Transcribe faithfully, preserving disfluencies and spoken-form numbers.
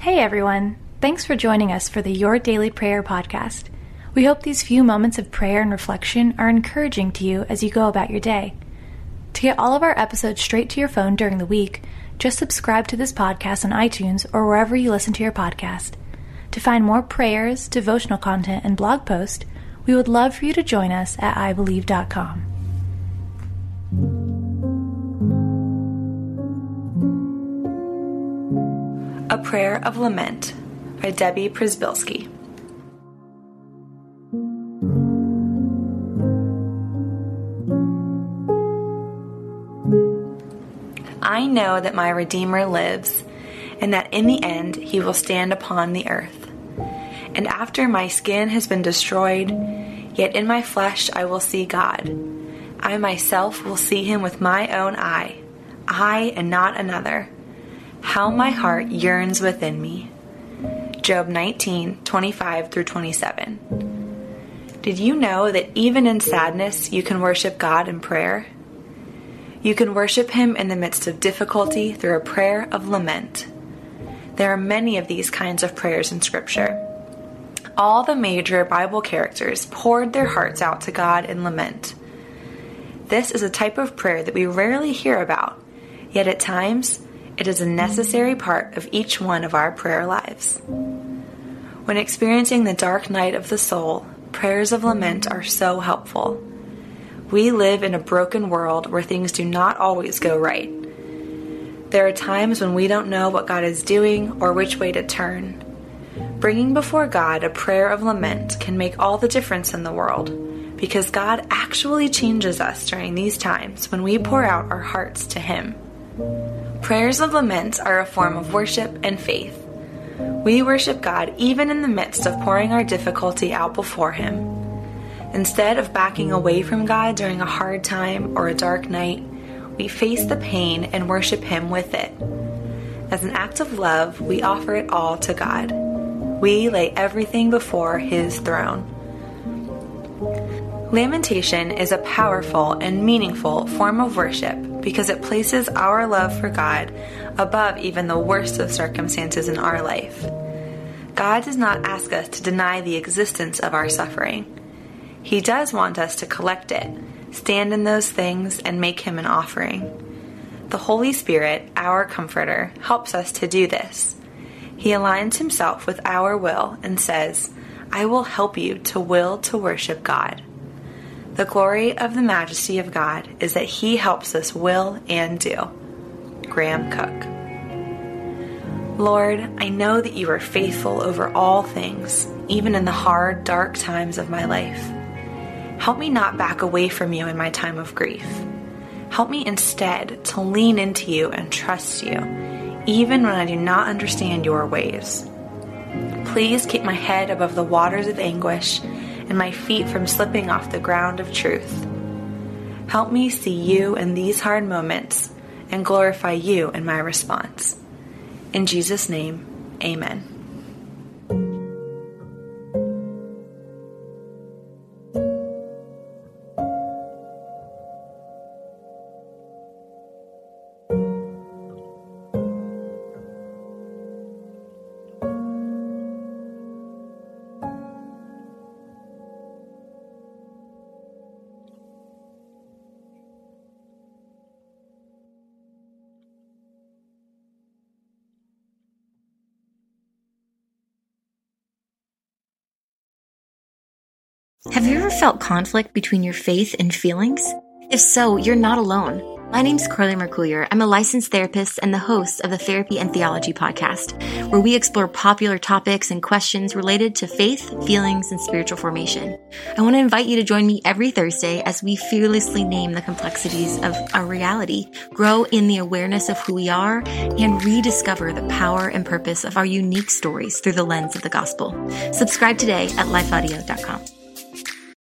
Hey everyone, thanks for joining us for the Your Daily Prayer podcast. We hope these few moments of prayer and reflection are encouraging to you as you go about your day. To get all of our episodes straight to your phone during the week, just subscribe to this podcast on iTunes or wherever you listen to your podcast. To find more prayers, devotional content, and blog posts, we would love for you to join us at i believe dot com. A Prayer of Lament by Debbie Przybylski. I know that my Redeemer lives, and that in the end he will stand upon the earth. And after my skin has been destroyed, yet in my flesh I will see God. I myself will see him with my own eye, I and not another. How my heart yearns within me. Job nineteen, twenty-five through twenty-seven. Did you know that even in sadness you can worship God in prayer? You can worship him in the midst of difficulty through a prayer of lament. There are many of these kinds of prayers in Scripture. All the major Bible characters poured their hearts out to God in lament. This is a type of prayer that we rarely hear about, yet at times it is a necessary part of each one of our prayer lives. When experiencing the dark night of the soul, prayers of lament are so helpful. We live in a broken world where things do not always go right. There are times when we don't know what God is doing or which way to turn. Bringing before God a prayer of lament can make all the difference in the world, because God actually changes us during these times when we pour out our hearts to him. Prayers of lament are a form of worship and faith. We worship God even in the midst of pouring our difficulty out before him. Instead of backing away from God during a hard time or a dark night, we face the pain and worship him with it. As an act of love, we offer it all to God. We lay everything before his throne. Lamentation is a powerful and meaningful form of worship because it places our love for God above even the worst of circumstances in our life. God does not ask us to deny the existence of our suffering. He does want us to collect it, stand in those things, and make him an offering. The Holy Spirit, our Comforter, helps us to do this. He aligns himself with our will and says, I will help you to will to worship God. The glory of the majesty of God is that he helps us will and do. Graham Cook. Lord, I know that you are faithful over all things, even in the hard, dark times of my life. Help me not back away from you in my time of grief. Help me instead to lean into you and trust you, even when I do not understand your ways. Please keep my head above the waters of anguish and my feet from slipping off the ground of truth. Help me see you in these hard moments and glorify you in my response. In Jesus' name, amen. Have you ever felt conflict between your faith and feelings? If so, you're not alone. My name's Carly Mercoulier. I'm a licensed therapist and the host of the Therapy and Theology podcast, where we explore popular topics and questions related to faith, feelings, and spiritual formation. I want to invite you to join me every Thursday as we fearlessly name the complexities of our reality, grow in the awareness of who we are, and rediscover the power and purpose of our unique stories through the lens of the gospel. Subscribe today at life audio dot com.